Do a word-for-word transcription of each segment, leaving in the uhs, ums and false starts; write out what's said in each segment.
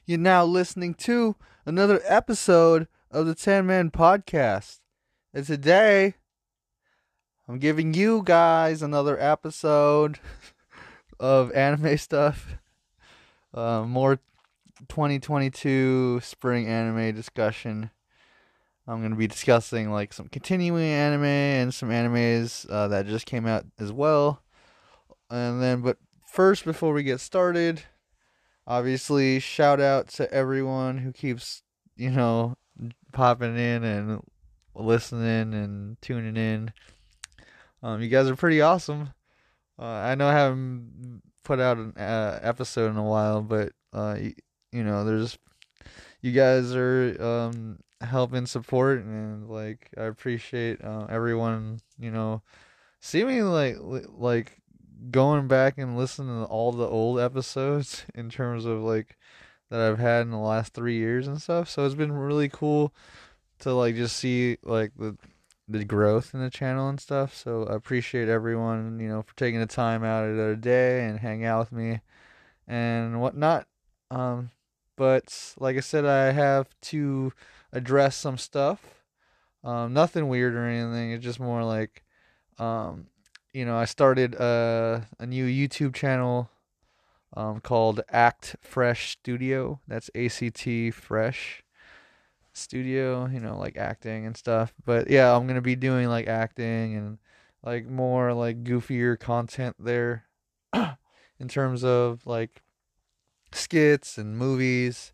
You're now listening to another episode of the Ten Man Podcast. And today, I'm giving you guys another episode of anime stuff. Uh, more twenty twenty-two spring anime discussion. I'm going to be discussing like some continuing anime and some animes uh, that just came out as well. And then, but first, before we get started, obviously, shout out to everyone who keeps, you know, popping in and listening and tuning in. Um, you guys are pretty awesome. Uh, I know I haven't put out an uh, episode in a while, but uh, you, you know, there's you guys are um helping support, and like I appreciate uh, everyone. You know, seemingly like like going back and listening to all the old episodes in terms of like that I've had in the last three years and stuff. So it's been really cool to like just see like the the growth in the channel and stuff. So I appreciate everyone, you know, for taking the time out of their day and hang out with me and whatnot. Um, but like I said, I have to address some stuff. Um, nothing weird or anything. It's just more like, um, you know, I started a a new YouTube channel um, called Act Fresh Studio. That's A C T Fresh Studio, you know, like acting and stuff. But yeah, I'm gonna be doing like acting and like more like goofier content there in terms of like skits and movies,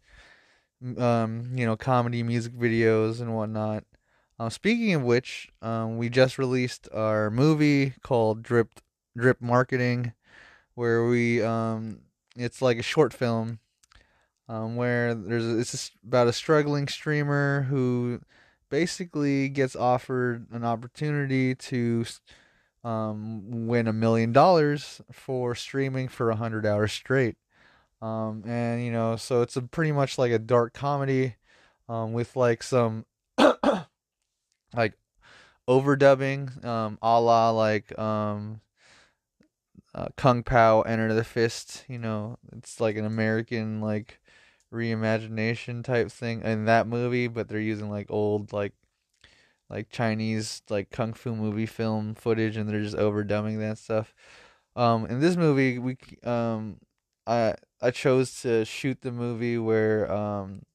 um, you know, comedy music videos and whatnot. Um, speaking of which, um, we just released our movie called Drip Drip Marketing, where we um, it's like a short film um, where there's a, it's just about a struggling streamer who basically gets offered an opportunity to um, win a million dollars for streaming for a hundred hours straight. Um, and you know, so it's a pretty much like a dark comedy um, with like some like overdubbing, um, a la like um, uh, Kung Pao Enter the Fist. You know, it's like an American like reimagination type thing in that movie, but they're using like old like like Chinese like kung fu movie film footage, and they're just overdubbing that stuff. Um, in this movie, we um, I I chose to shoot the movie where um,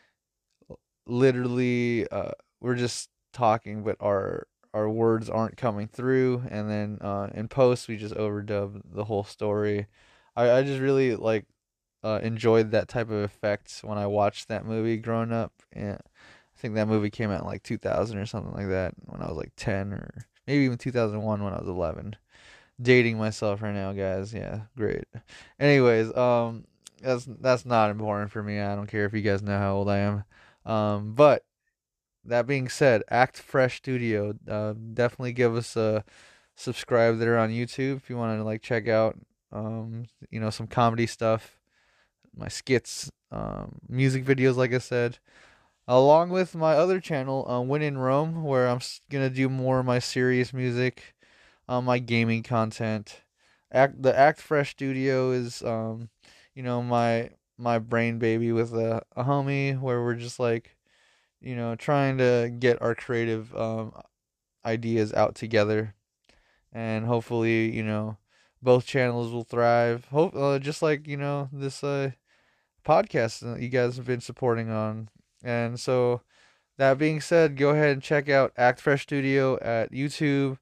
literally uh, we're just talking, but our our words aren't coming through, and then uh, in post we just overdub the whole story. I I just really like uh, enjoyed that type of effect when I watched that movie growing up. And I think that movie came out in like two thousand or something like that when I was like ten, or maybe even two thousand one when I was eleven. Dating myself right now, guys. Yeah, great. Anyways, um, that's that's not important for me. I don't care if you guys know how old I am. Um, but that being said, Act Fresh Studio, uh, definitely give us a subscribe there on YouTube if you want to like check out, um, you know, some comedy stuff, my skits, um, music videos, like I said, along with my other channel, uh, Win in Rome, where I'm gonna do more of my serious music, um, my gaming content. Act the Act Fresh Studio is, um, you know, my my brain baby with a, a homie where we're just like, you know, trying to get our creative um ideas out together, and hopefully, you know, both channels will thrive. Hope uh, just like you know this uh podcast that you guys have been supporting on. And so that being said, go ahead and check out Act Fresh Studio at YouTube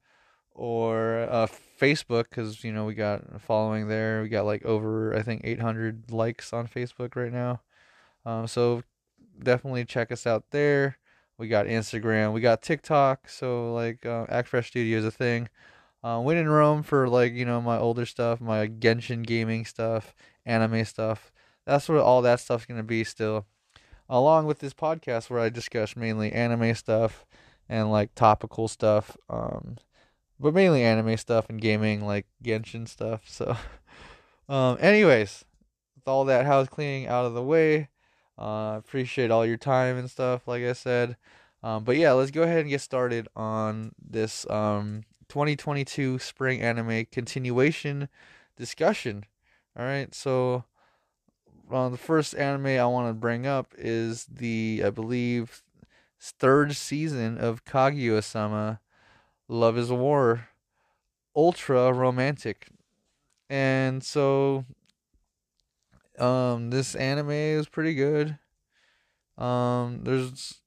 or uh, Facebook, because you know we got a following there. We got like over I think eight hundred likes on Facebook right now. Um, so definitely check us out there. We got Instagram, we got TikTok. So like uh, Act Fresh Studio is a thing. Uh, Win in Rome for like you know my older stuff, my Genshin gaming stuff, anime stuff. That's what all that stuff's gonna be still, along with this podcast where I discuss mainly anime stuff and like topical stuff, um, but mainly anime stuff and gaming, like Genshin stuff. So, um, anyways, with all that house cleaning out of the way, uh, appreciate all your time and stuff, like I said. Um, but yeah, let's go ahead and get started on this um twenty twenty-two spring anime continuation discussion. All right, so uh, the first anime I want to bring up is the, I believe, third season of Kaguya-sama, Love is War, ultra romantic. And so, um, this anime is pretty good. Um, there's,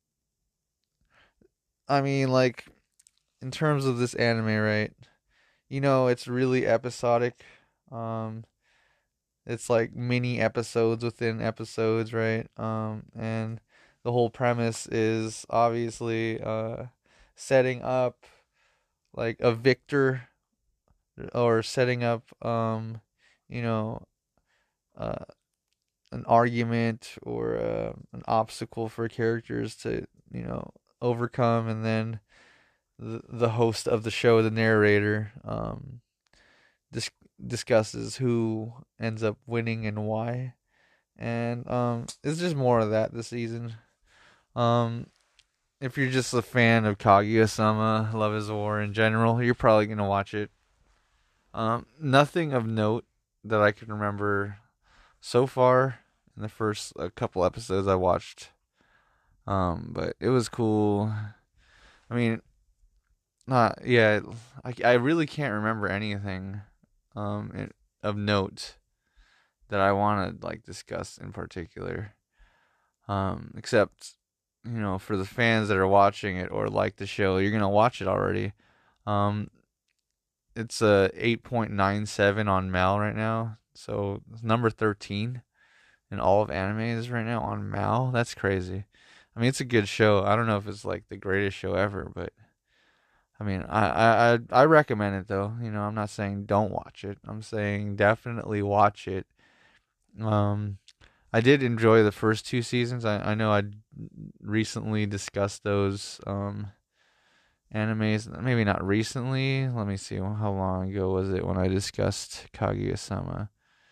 I mean, like, in terms of this anime, right? You know, it's really episodic. Um, it's like mini episodes within episodes, right? Um, and the whole premise is obviously uh setting up like a victor, or setting up um you know uh an argument, or uh, an obstacle for characters to, you know, overcome, and then the the host of the show, the narrator, um dis- discusses who ends up winning and why. And um it's just more of that this season. Um if you're just a fan of Kaguya-sama, Love is War in general, you're probably gonna watch it. Um nothing of note that I can remember so far in the first uh, couple episodes I watched. Um but it was cool. I mean, not yeah, I I really can't remember anything um in, of note that I want to like discuss in particular. Um, except, you know, for the fans that are watching it or like the show, you're gonna watch it already. Um, it's a eight point nine seven on Mal right now, so it's number thirteen in all of animes right now on Mal. That's crazy. I mean, it's a good show. I don't know if it's like the greatest show ever, but I mean, I I I, I recommend it though. You know, I'm not saying don't watch it. I'm saying definitely watch it. Um, I did enjoy the first two seasons. I, I know I recently discussed those um animes. Maybe not recently. Let me see. How long ago was it when I discussed Kaguya-sama?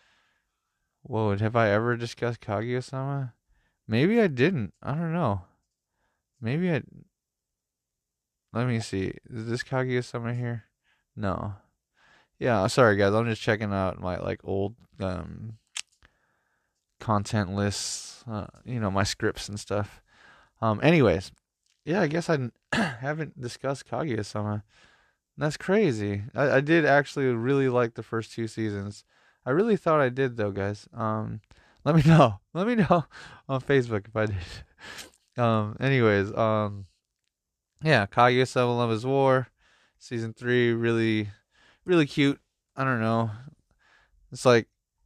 Whoa, have I ever discussed Kaguya-sama? Maybe I didn't. I don't know. Maybe I. Let me see. Is this Kaguya-sama here? No. Yeah. Sorry, guys. I'm just checking out my like old um content lists. Uh, you know, my scripts and stuff. Um. Anyways, yeah, I guess I n- haven't discussed Kaguya-sama. That's crazy. I, I did actually really like the first two seasons. I really thought I did though, guys. Um, let me know. Let me know on Facebook if I did. Um. Anyways. Um. Yeah. Kaguya-sama: Love is War, season three. Really, really cute. I don't know. It's like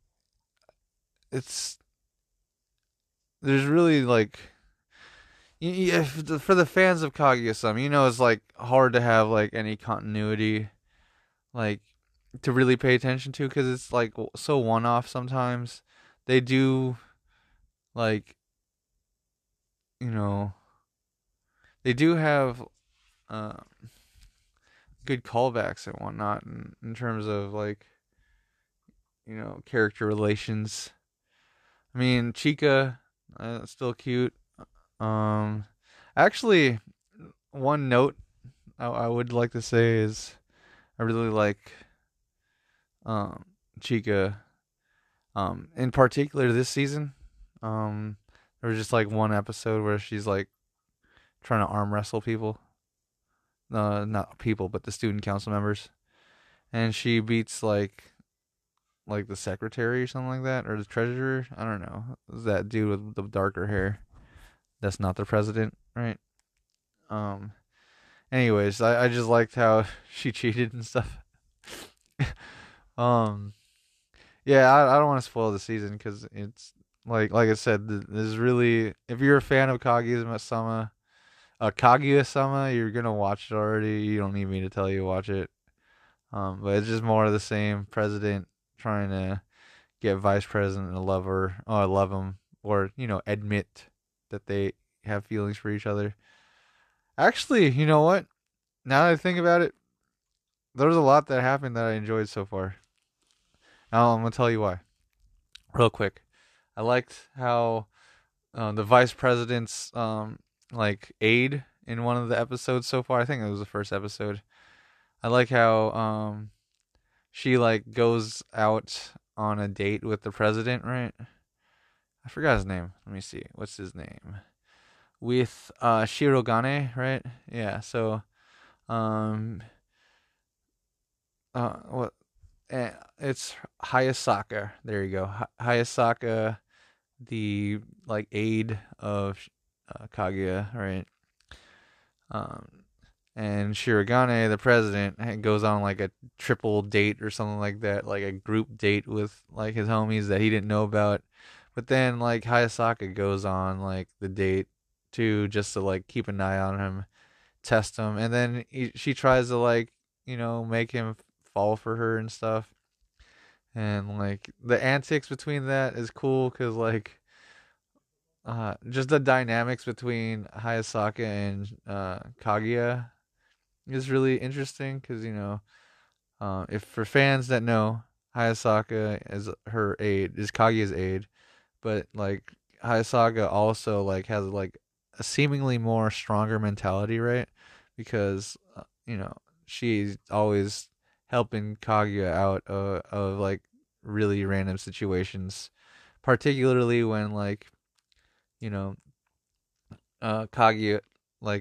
it's there's really like yeah, for the fans of Kaguya-sama, you know, it's like hard to have like any continuity, like to really pay attention to, because it's like so one-off sometimes. They do like, you know, they do have uh, good callbacks and whatnot in, in terms of like, you know, character relations. I mean, Chica, uh, still cute. Um, actually, one note I, I would like to say is I really like um Chica. Um, in particular this season. Um, there was just like one episode where she's like trying to arm wrestle people. Uh, not people, but the student council members, and she beats like like the secretary or something like that, or the treasurer. I don't know. It was that dude with the darker hair. That's not the president, right? Um. Anyways, I, I just liked how she cheated and stuff. um. Yeah, I, I don't want to spoil the season because it's like like I said, th- this is really, if you're a fan of Kaguya-sama, uh, Kaguya-sama, you're gonna watch it already. You don't need me to tell you to watch it. Um, but it's just more of the same. President trying to get vice president to love her, or love him, or you know, admit that they have feelings for each other. Actually, you know what? Now that I think about it, there was a lot that happened that I enjoyed so far. Now I'm gonna tell you why, real quick. I liked how uh, the vice president's um like aide in one of the episodes so far. I think it was the first episode. I like how um she like goes out on a date with the president, right? I forgot his name. Let me see. What's his name? With uh Shirogane, right? Yeah. So um uh what eh, it's Hayasaka. There you go. Hi- Hayasaka, the like aide of uh, Kaguya, right? Um and Shirogane, the president, goes on like a triple date or something like that, like a group date with like his homies that he didn't know about. But then like Hayasaka goes on like the date too, just to like keep an eye on him, test him, and then he, she tries to like you know make him fall for her and stuff. And like the antics between that is cool because like uh just the dynamics between Hayasaka and uh Kaguya is really interesting because you know uh, if for fans that know, Hayasaka is her aide, is Kaguya's aide, but like Hayasaka also like has like a seemingly more stronger mentality, right? Because uh, you know she's always helping Kaguya out uh, of like really random situations, particularly when like you know uh, Kaguya like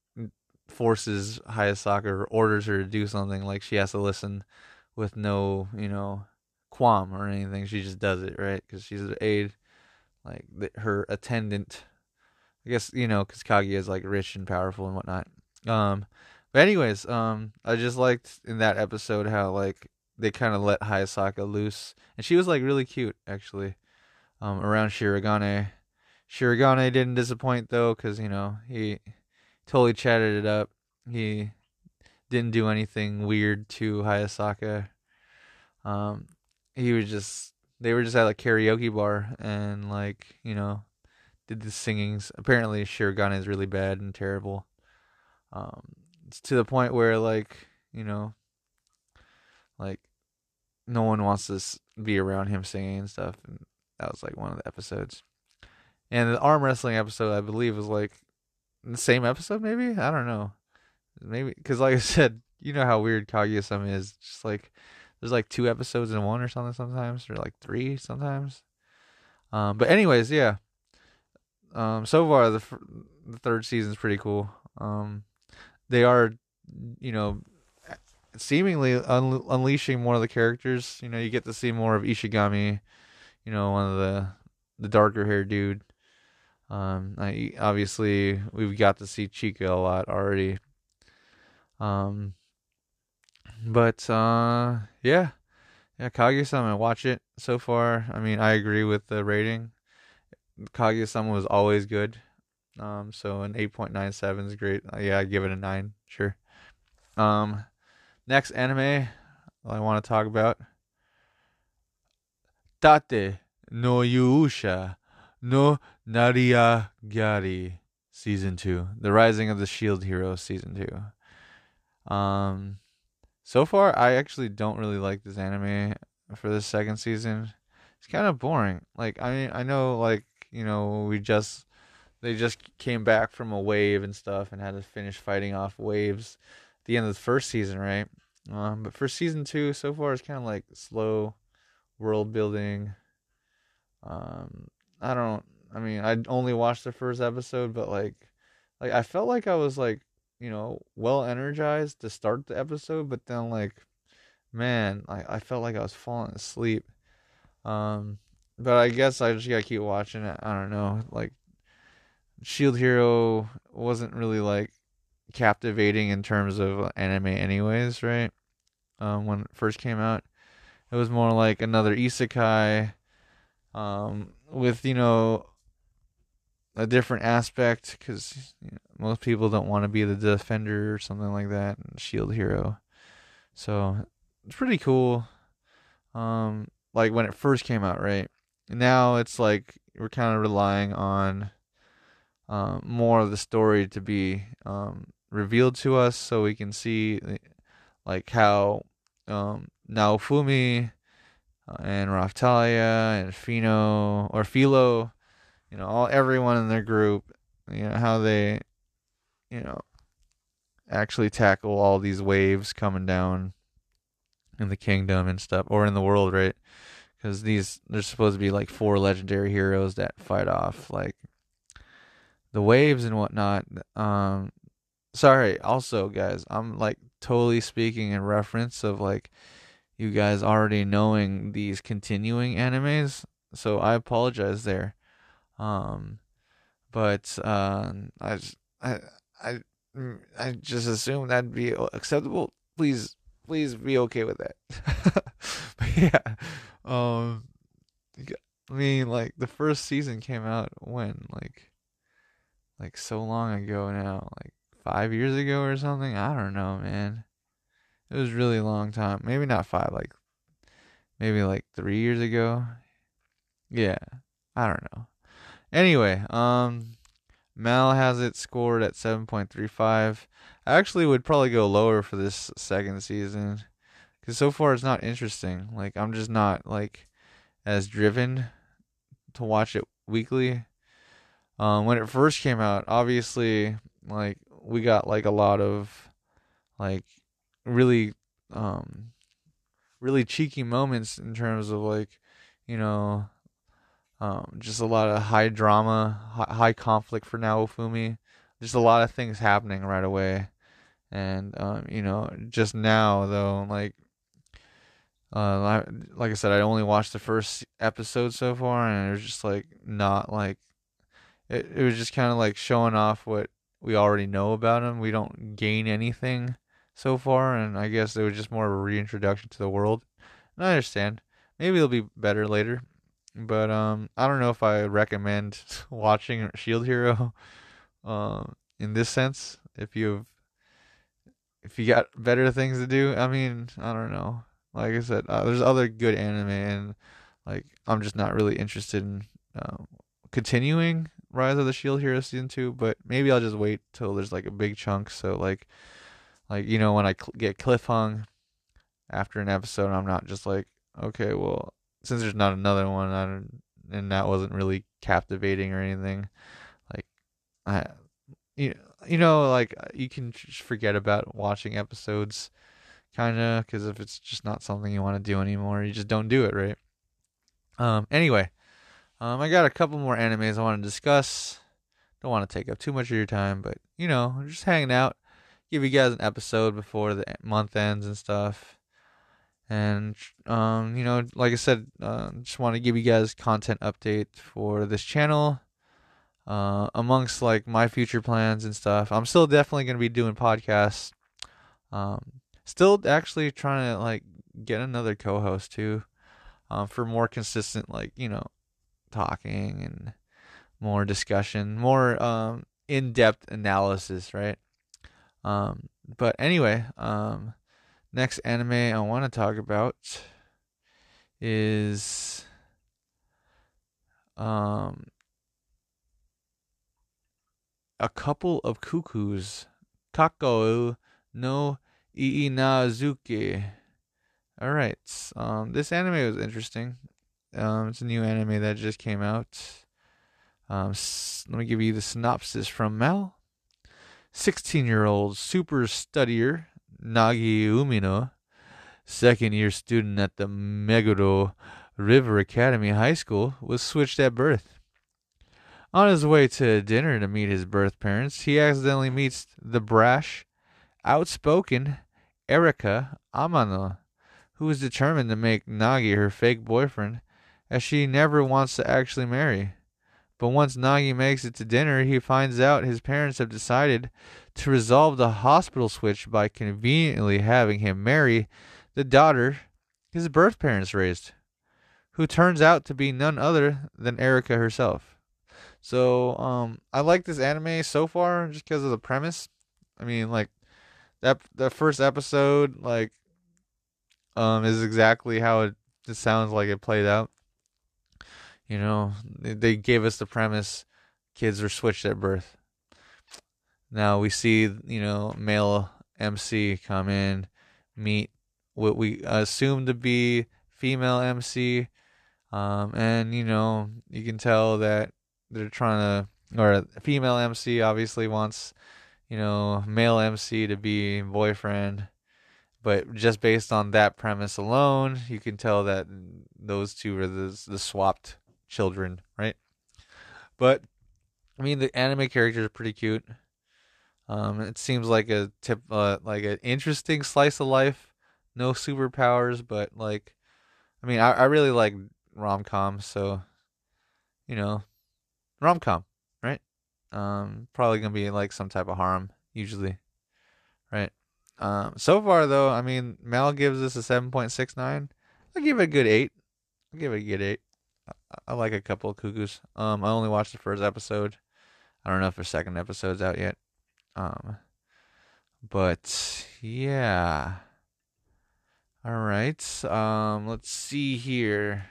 forces Hayasaka or orders her to do something, like she has to listen with no, you know, qualm or anything. She just does it, right? Because she's an aide, like the, her attendant. I guess you know, because Kaguya is like rich and powerful and whatnot. Um, but anyways, um, I just liked in that episode how like they kind of let Hayasaka loose, and she was like really cute actually. Um, around Shirogane. Shirogane didn't disappoint though, because you know he totally chatted it up. He didn't do anything weird to Hayasaka. Um, he was just they were just at a karaoke bar and like you know did the singings. Apparently, Shirogane is really bad and terrible. Um, it's to the point where like you know like no one wants to be around him singing and stuff. And that was like one of the episodes. And the arm wrestling episode, I believe, was like the same episode. Maybe I don't know. Maybe because, like I said, you know how weird Kaguya-sama is. Just like there's like two episodes in one or something sometimes, or like three sometimes. Um, but anyways, yeah. Um, so far the the third season's pretty cool. Um, they are, you know, seemingly un- unleashing one of the characters. You know, you get to see more of Ishigami. You know, one of the the darker haired dude. Um, I, obviously we've got to see Chica a lot already. Um, but uh, yeah, yeah, Kaguya-sama, watch it so far. I mean, I agree with the rating. Kaguya-sama was always good. Um, so an eight point nine seven is great. Uh, yeah, I'd give it a nine, sure. Um, next anime I want to talk about, Tate no Yusha no Nariyagari season two, The Rising of the Shield Hero season two. Um, so far I actually don't really like this anime for the second season. It's kind of boring. Like I mean, I know like, you know, we just they just came back from a wave and stuff and had to finish fighting off waves at the end of the first season, right? Um, but for season two, so far it's kind of like slow world building. Um, I don't. I mean, I only watched the first episode, but like, like I felt like I was like, you know, well energized to start the episode, but then like, man, I I felt like I was falling asleep. Um, but I guess I just gotta keep watching it. I don't know. Like, Shield Hero wasn't really like captivating in terms of anime, anyways, right? Um, when it first came out, it was more like another isekai, um, with you know a different aspect because you know, most people don't want to be the defender or something like that, and Shield Hero. So it's pretty cool. Um, like when it first came out, right? Now it's like we're kind of relying on um, more of the story to be um, revealed to us, so we can see like how um, Naofumi uh, and Raftalia and Fino or Philo, you know, all everyone in their group, you know, how they, you know, actually tackle all these waves coming down in the kingdom and stuff, or in the world, right? because these there's supposed to be like four legendary heroes that fight off like the waves and whatnot. Um, sorry. Also, guys, I'm like totally speaking in reference of like you guys already knowing these continuing animes, so I apologize there. Um, but uh, I just, I I mm, I just assume that'd be acceptable. Please, please be okay with that. But yeah, um, I mean, like the first season came out when, like, like so long ago now, like five years ago or something. I don't know, man. It was really a long time. Maybe not five, like maybe like three years ago. Yeah, I don't know. Anyway, um, Mal has it scored at seven point three five. I actually would probably go lower for this second season because so far it's not interesting. Like I'm just not like as driven to watch it weekly. Um, when it first came out, obviously, like we got like a lot of like really um really cheeky moments in terms of like you know um just a lot of high drama, high, high conflict for Naofumi. Just a lot of things happening right away, and um you know just now though like uh like I said, I only watched the first episode so far, and it was just like not like it. It was just kind of like showing off what we already know about him. We don't gain anything so far, and I guess it was just more of a reintroduction to the world. And I understand. Maybe it'll be better later. But um I don't know if I recommend watching Shield Hero um in this sense. If you've if you got better things to do, I mean, I don't know. Like I said, uh, there's other good anime, and like I'm just not really interested in um, continuing Rise of the Shield Hero season two. But maybe I'll just wait till there's like a big chunk. So like like you know when I cl- get cliffhung after an episode, I'm not just like, okay, well, since there's not another one, I don't, and that wasn't really captivating or anything. Like I, you you know, like you can just forget about watching episodes, kind of, because if it's just not something you want to do anymore, you just don't do it, right? Um. Anyway, um, I got a couple more animes I want to discuss. Don't want to take up too much of your time, but you know, just hanging out, give you guys an episode before the month ends and stuff. And um, you know, like I said, uh, just want to give you guys content update for this channel. Uh, amongst like my future plans and stuff, I'm still definitely gonna be doing podcasts. Um, still actually trying to like get another co-host too, um, for more consistent like you know talking and more discussion, more um in-depth analysis, right? Um, but anyway, um, next anime I want to talk about is um a couple of cuckoos, Kakao no Iinazuke. All right, um, this anime was interesting. Um, it's a new anime that just came out. Um, s- let me give you the synopsis from Mel. sixteen-year-old super studier Nagi Umino, second-year student at the Meguro River Academy High School, was switched at birth. On his way to dinner to meet his birth parents, he accidentally meets the brash, outspoken Erika Amano, who is determined to make Nagi her fake boyfriend, as she never wants to actually marry. But once Nagi makes it to dinner, he finds out his parents have decided to resolve the hospital switch by conveniently having him marry the daughter his birth parents raised, who turns out to be none other than Erika herself. So, um, I like this anime so far just because of the premise. I mean, like that the first episode, like, um, is exactly how it just sounds like it played out. You know, they they gave us the premise: kids are switched at birth. Now we see, you know, male M C come in, meet what we assume to be female M C, um, and you know, you can tell that they're trying to, or a female M C obviously wants, you know, male M C to be boyfriend, but just based on that premise alone, you can tell that those two are the the swapped children, right? But I mean, the anime characters are pretty cute. Um, it seems like a tip, uh, like an interesting slice of life. No superpowers, but like, I mean, I, I really like rom coms, so you know, rom com, right? Um, probably gonna be like some type of harem usually, right? Um, so far though, I mean, Mal gives this a seven point six nine. I give it a good eight. I give it a good eight. I, I like a couple of cuckoos. Um, I only watched the first episode. I don't know if the second episode's out yet. Um, but yeah. All right. Um, let's see here.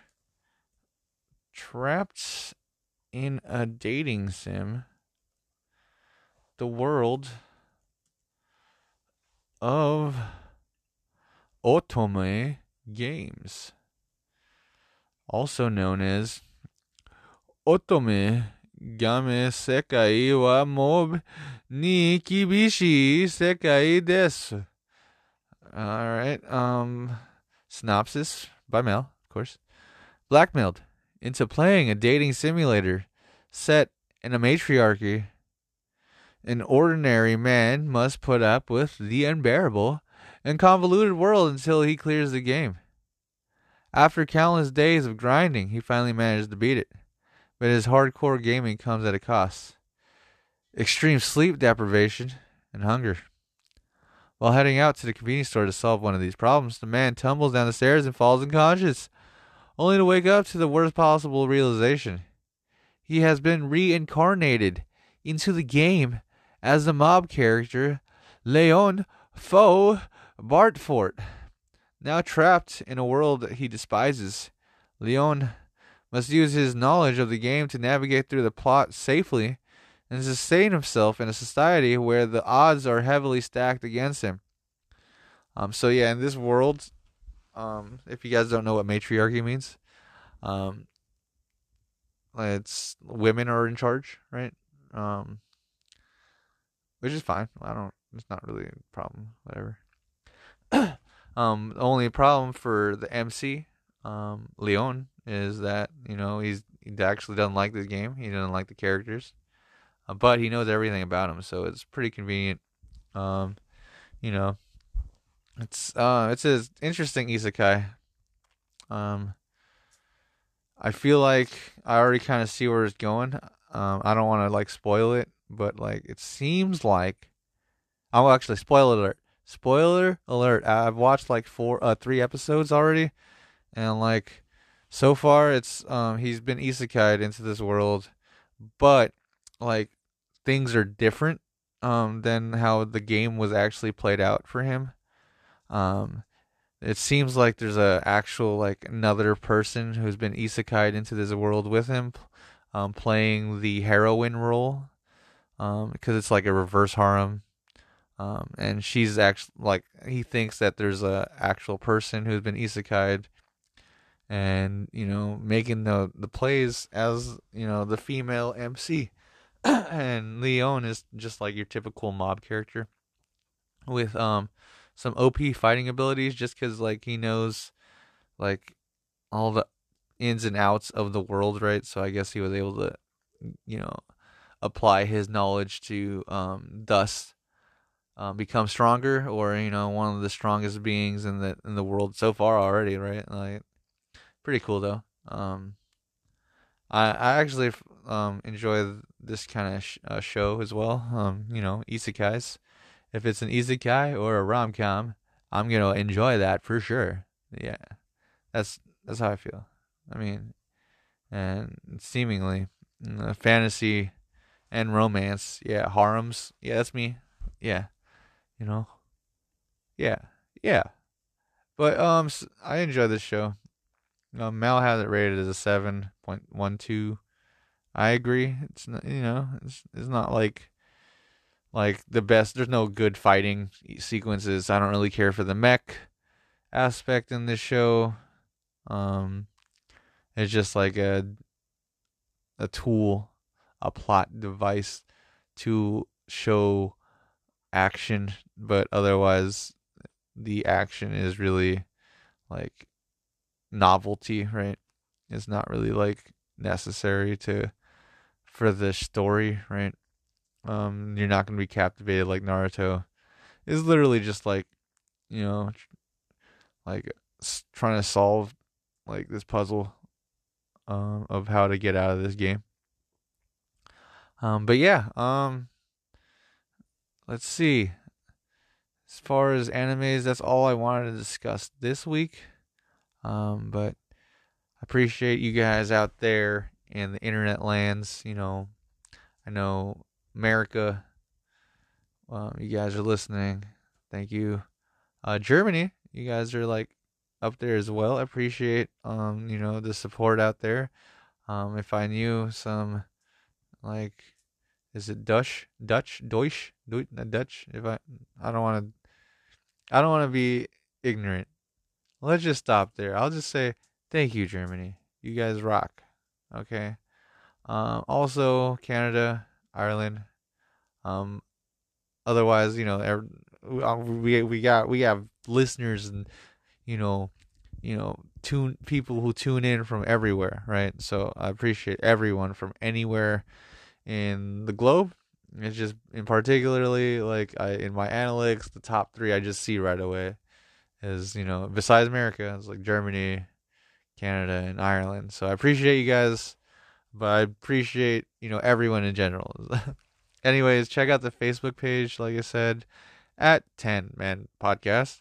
Trapped in a dating sim. The world of Otome games, also known as Otome game sekai wa mob ni kibishi sekai desu. All right. Um, synopsis by Mel, of course. Blackmailed into playing a dating simulator set in a matriarchy, an ordinary man must put up with the unbearable and convoluted world until he clears the game. After countless days of grinding, he finally managed to beat it. But his hardcore gaming comes at a cost: extreme sleep deprivation and hunger. While heading out to the convenience store to solve one of these problems, the man tumbles down the stairs and falls unconscious, only to wake up to the worst possible realization. He has been reincarnated into the game as the mob character Leon Faux Bartfort. Now trapped in a world that he despises, Leon must use his knowledge of the game to navigate through the plot safely and sustain himself in a society where the odds are heavily stacked against him. Um, so yeah, in this world, um, if you guys don't know what matriarchy means, um, it's women are in charge, right? Um, which is fine. I don't. It's not really a problem. Whatever. um, the only problem for the M C, um, Leon, is that you know he's he actually doesn't like this game. He doesn't like the characters, uh, but he knows everything about them, so it's pretty convenient. Um, you know, it's uh, it's an interesting isekai. Um, I feel like I already kind of see where it's going. Um, I don't want to like spoil it, but like it seems like I'll actually spoiler alert. Spoiler alert. I've watched like four, uh, three episodes already, and like so far, it's um he's been isekai'd into this world, but like things are different um than how the game was actually played out for him. Um, it seems like there's a actual like another person who's been isekai'd into this world with him, um, playing the heroine role, um, because it's like a reverse harem. Um, and she's actually like he thinks that there's a actual person who's been isekai'd, and you know making the the plays as you know the female M C. And Leon is just like your typical mob character with um some O P fighting abilities, just because like he knows like all the ins and outs of the world, right? So I guess he was able to you know apply his knowledge to um thus um, become stronger, or you know one of the strongest beings in the in the world so far already, right? Like pretty cool though. Um, I I actually um enjoy this kind of sh- uh, show as well. Um, you know, isekais. If it's an isekai or a rom com, I'm gonna enjoy that for sure. Yeah, that's that's how I feel. I mean, and seemingly uh, fantasy and romance. Yeah, harems. Yeah, that's me. Yeah, you know. Yeah, yeah. But um, s- I enjoy this show. Um, Mal has it rated as a seven point one two. I agree. It's not, you know, it's it's not like like the best. There's no good fighting e- sequences. I don't really care for the mech aspect in this show. Um, it's just like a a tool, a plot device to show action, but otherwise the action is really like novelty, right? It's not really like necessary to for the story, right? Um, you're not gonna be captivated like Naruto. It's literally just like, you know, like s- trying to solve like this puzzle um of how to get out of this game. Um, but yeah, um, let's see. As far as animes, that's all I wanted to discuss this week. Um, but I appreciate you guys out there in the internet lands. You know, I know America. Um, you guys are listening. Thank you. Uh, Germany, you guys are like up there as well. I appreciate um, you know, the support out there. Um, if I knew some like, is it Dutch, Dutch, Deutsch, Deutsch, Dutch? If I, I don't want to, I don't want to be ignorant. Let's just stop there. I'll just say thank you, Germany. You guys rock. Okay. Um, also Canada, Ireland. Um, otherwise, you know, er- we we got we have listeners and you know, you know, tune people who tune in from everywhere, right? So I appreciate everyone from anywhere in the globe. It's just in particularly like I in my analytics, the top three I just see right away is, you know, besides America, it's like Germany, Canada, and Ireland. So I appreciate you guys, but I appreciate, you know, everyone in general. Anyways, check out the Facebook page, like I said, at ten Man Podcast.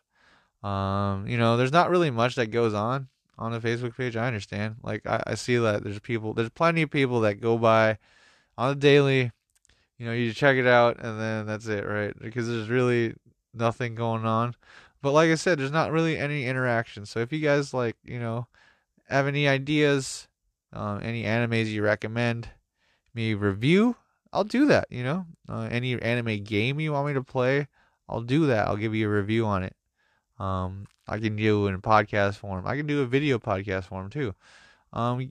Um, you know, there's not really much that goes on on the Facebook page. I understand. Like I, I see that there's people, there's plenty of people that go by on the daily. You know, you check it out and then that's it, right? Because there's really nothing going on. But like I said, there's not really any interaction. So if you guys like, you know, have any ideas, um, any animes you recommend me review, I'll do that. You know, uh, any anime game you want me to play, I'll do that. I'll give you a review on it. Um, I can do it in podcast form. I can do a video podcast form too. Um,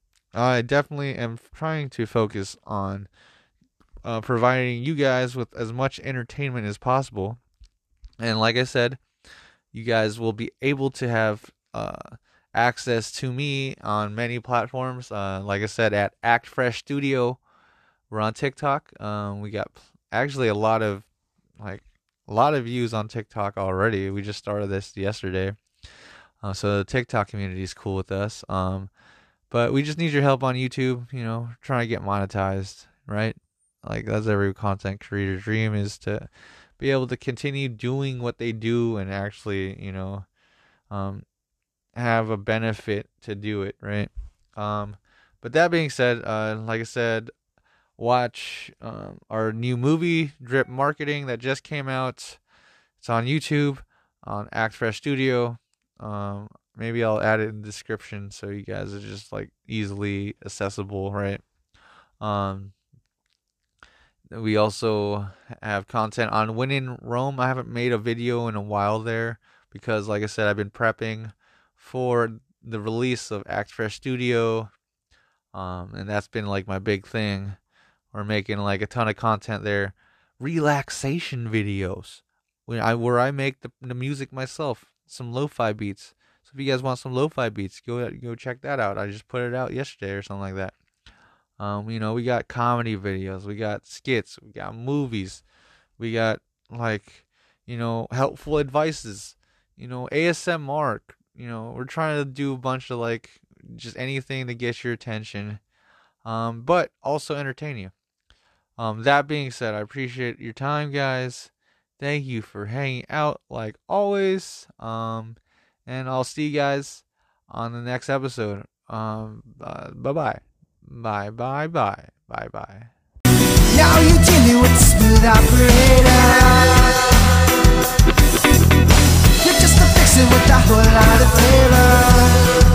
I definitely am trying to focus on uh, providing you guys with as much entertainment as possible. And like I said, you guys will be able to have uh, access to me on many platforms. Uh, like I said, at Act Fresh Studio, we're on TikTok. Um, we got actually a lot of like a lot of views on TikTok already. We just started this yesterday, uh, so the TikTok community is cool with us. Um, but we just need your help on YouTube. You know, trying to get monetized, right? Like that's every content creator's dream, is to be able to continue doing what they do and actually, you know, um, have a benefit to do it, right? Um, but that being said, uh, like I said, watch um, our new movie, Drip Marketing, that just came out. It's on YouTube, on Act Fresh Studio. Um, maybe I'll add it in the description so you guys are just like easily accessible, right? Um, we also have content on When in Rome. I haven't made a video in a while there because, like I said, I've been prepping for the release of Act Fresh Studio, um, and that's been like my big thing. We're making like a ton of content there, relaxation videos, where I where I make the the music myself, some lo-fi beats. So if you guys want some lo-fi beats, go go check that out. I just put it out yesterday or something like that. Um, you know, we got comedy videos, we got skits, we got movies, we got like, you know, helpful advices, you know, A S M R. You know, we're trying to do a bunch of like just anything to get your attention, um, but also entertain you. Um, that being said, I appreciate your time, guys. Thank you for hanging out like always. Um, and I'll see you guys on the next episode. Um, uh, bye-bye. Bye bye bye bye bye. Now you dealing with the smooth operator. You're just a fixin' with a whole lot of flavor.